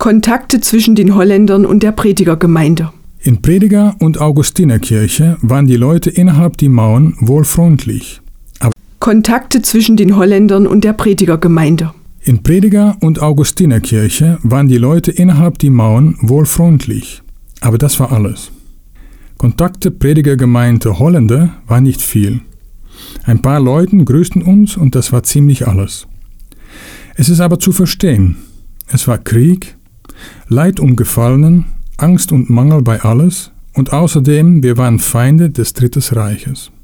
Kontakte zwischen den Holländern und der Predigergemeinde. In Prediger- und Augustinerkirche waren die Leute innerhalb die Mauern wohl freundlich. Kontakte zwischen den Holländern und der Predigergemeinde. In Prediger- und Augustinerkirche waren die Leute innerhalb die Mauern wohl freundlich. Aber das war alles. Kontakte Predigergemeinde Holländer war nicht viel. Ein paar Leute grüßten uns und das war ziemlich alles. Es ist aber zu verstehen. Es war Krieg, Leid um Gefallenen, Angst und Mangel bei alles und außerdem wir waren Feinde des Dritten Reiches.